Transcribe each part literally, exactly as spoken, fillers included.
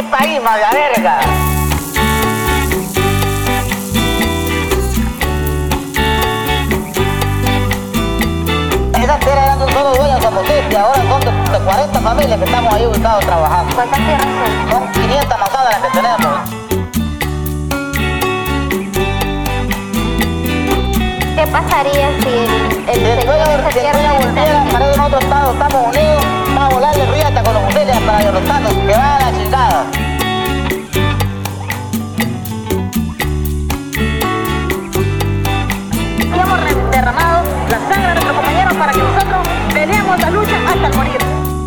qué país más de verga! Esas tierras eran de un solo dueño, Zapotepe, ahora son de, de cuarenta familias que estamos ahí ubicados trabajando. ¿Cuántas tierras son? Son quinientas manzanas las que tenemos. ¿Qué pasaría si el, el Si el señor dueño, de esa si el tierra dueño volviera, para que nosotros estamos, estamos unidos, vamos a volarle riata con los fusiles para Yolotano, que va a la chingada. Y hemos derramado la sangre de nuestros compañeros para que nosotros peleemos la lucha hasta el morir.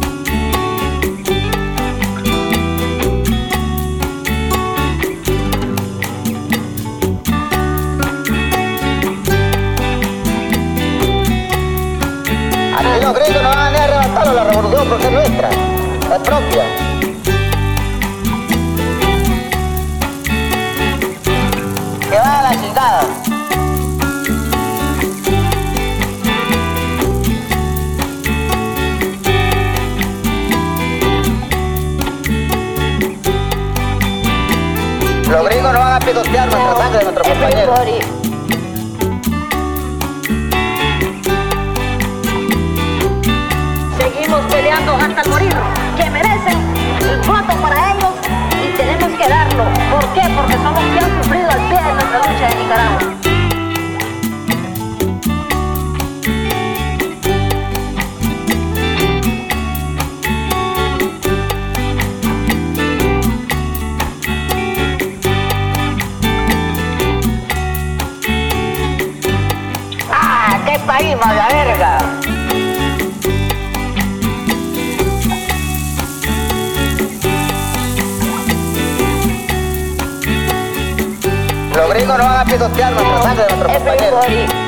Aquí los gringos nos van a venir a arrebatarlo la revolución porque es nuestra, es propia. Que va a la chingada. Los gringos nos van a pisotear nuestra sangre de nuestros compañeros. Everybody. Seguimos peleando hasta el morir, que merecen el voto para ellos y tenemos que darlo. ¿Por qué? Porque somos los que han sufrido al pie de nuestra lucha en Nicaragua. ¡Ah, qué país más de verga! Los gringos nos van a pisotear nuestra sangre de nuestros compañeros. Everybody.